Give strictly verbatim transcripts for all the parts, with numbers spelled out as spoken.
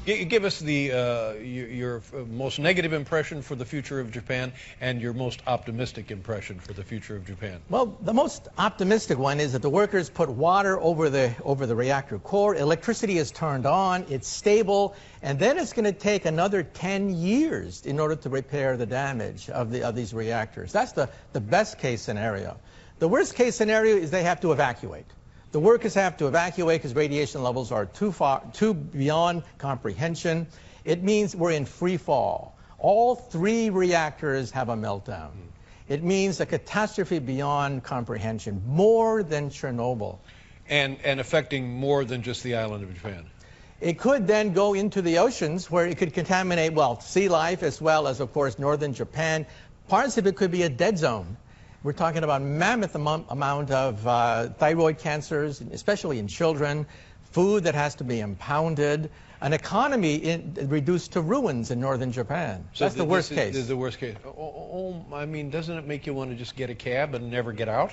G give us the uh, your, your most negative impression for the future of Japan and your most optimistic impression for the future of Japan. Well, the most optimistic one is that the workers put water over the over the reactor core. Electricity is turned on. It's stable, and then it's going to take another ten years in order to repair the damage of the of these reactors. That's the the best case scenario. The worst case scenario is they have to evacuate. The workers have to evacuate because radiation levels are too far, too beyond comprehension. It means we're in free fall. All three reactors have a meltdown. It means a catastrophe beyond comprehension, more than Chernobyl. And, and affecting more than just the island of Japan. It could then go into the oceans where it could contaminate, well, sea life as well as, of course, northern Japan. Parts of it could be a dead zone. We're talking about mammoth amount of uh, thyroid cancers, especially in children, food that has to be impounded, an economy in, reduced to ruins in northern Japan. So that's the worst case. Is the worst case. Oh, oh, I mean, doesn't it make you want to just get a cab and never get out?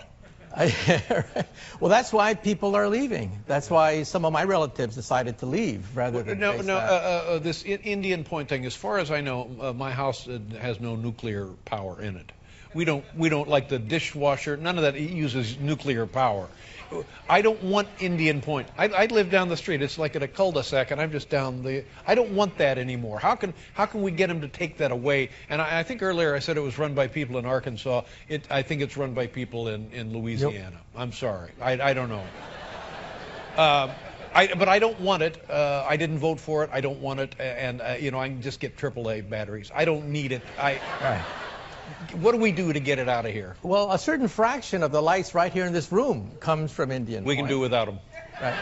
Well, that's why people are leaving. That's why some of my relatives decided to leave rather than no, face no. that. Uh, uh, this Indian Point thing. As far as I know, uh, my house uh, has no nuclear power in it. We don't, we don't like the dishwasher. None of that uses nuclear power. I don't want Indian Point. I, I live down the street. It's like at a cul-de-sac, and I'm just down the. I don't want that anymore. How can, how can we get them to take that away? And I, I think earlier I said it was run by people in Arkansas. It, I think it's run by people in, in Louisiana. Yep. I'm sorry. I, I don't know. Uh, I, but I don't want it. Uh, I didn't vote for it. I don't want it. And uh, you know, I can just get triple A batteries. I don't need it. I. Right. What do we do to get it out of here? Well, a certain fraction of the lights right here in this room comes from Indian We Point. can do without them. Right.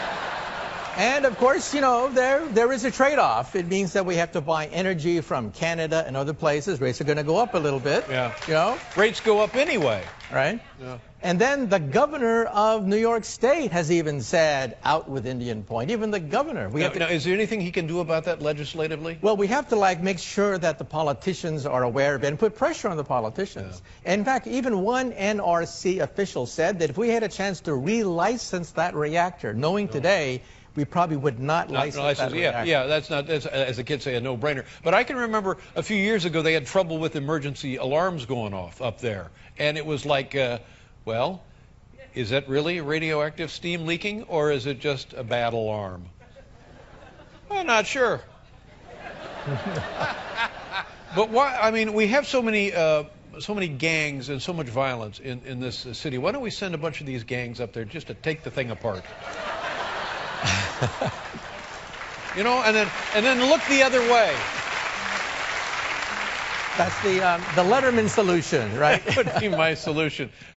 And of course, you know, there there is a trade-off. It means that we have to buy energy from Canada and other places. Rates are going to go up a little bit. Yeah. You know? Rates go up anyway. Right? Yeah. And then the governor of New York State has even said, out with Indian Point. Even the governor. We Now, have to, now, is there anything he can do about that legislatively? well, we have to, like, make sure that the politicians are aware of it and put pressure on the politicians. Yeah. In fact, even one N R C official said that if we had a chance to relicense that reactor, knowing no. today we probably would not, not license, license that yeah, reactor. Yeah, that's not, that's, as the kids say, a no-brainer. But I can remember a few years ago they had trouble with emergency alarms going off up there. And it was like, uh, well, is that really radioactive steam leaking, or is it just a bad alarm? I'm not sure. But why? I mean, we have so many, uh, so many gangs and so much violence in, in this uh, city. Why don't we send a bunch of these gangs up there just to take the thing apart? You know, and then and then look the other way. That's the um, the Letterman solution, right? That would be my solution.